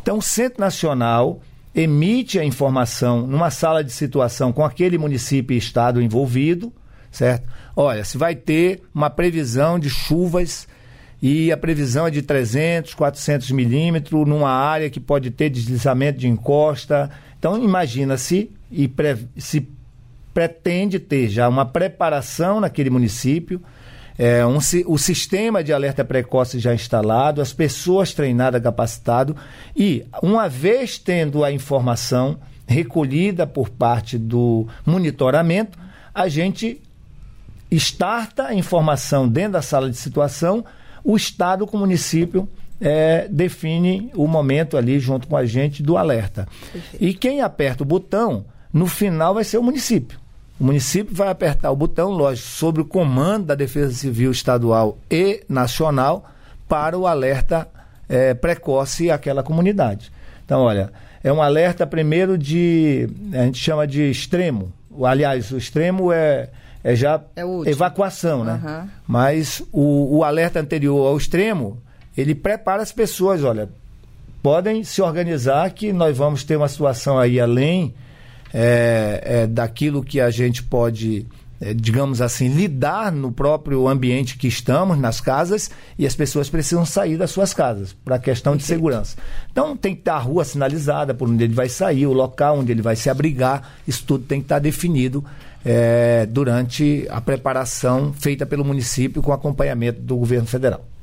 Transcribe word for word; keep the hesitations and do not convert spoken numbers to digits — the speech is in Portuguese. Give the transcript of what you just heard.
Então, o Centro Nacional emite a informação numa sala de situação com aquele município e estado envolvido, certo? Olha, se vai ter uma previsão de chuvas e a previsão é de trezentos, quatrocentos milímetros numa área que pode ter deslizamento de encosta. Então, imagina-se e pre, se pretende ter já uma preparação naquele município, é, um, o sistema de alerta precoce já instalado, as pessoas treinadas, capacitadas, e uma vez tendo a informação recolhida por parte do monitoramento, a gente starta a informação dentro da sala de situação, o Estado com o município é, define o momento ali junto com a gente do alerta. Perfeito. E quem aperta o botão, no final vai ser o município. O município vai apertar o botão, lógico, sobre o comando da Defesa Civil Estadual e Nacional para o alerta é, precoce àquela comunidade. Então, olha, é um alerta primeiro de, a gente chama de extremo. Aliás, o extremo é... É já é evacuação, né? Uhum. Mas o, o alerta anterior ao extremo, ele prepara as pessoas, olha, podem se organizar que nós vamos ter uma situação aí além é, é, daquilo que a gente pode, é, digamos assim, lidar no próprio ambiente que estamos, nas casas, e as pessoas precisam sair das suas casas, para a questão de segurança. Então tem que estar a rua sinalizada, por onde ele vai sair, o local onde ele vai se abrigar, isso tudo tem que estar definido É, durante a preparação feita pelo município com acompanhamento do governo federal.